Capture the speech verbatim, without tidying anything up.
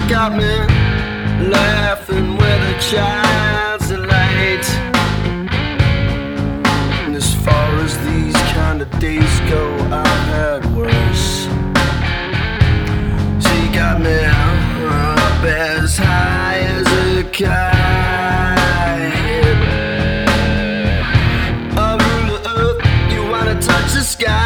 got me laughing with a child's delight. And as far as these kind of days go, I've had worse. She got me up as high as a kite. A ruler up, you wanna touch the sky.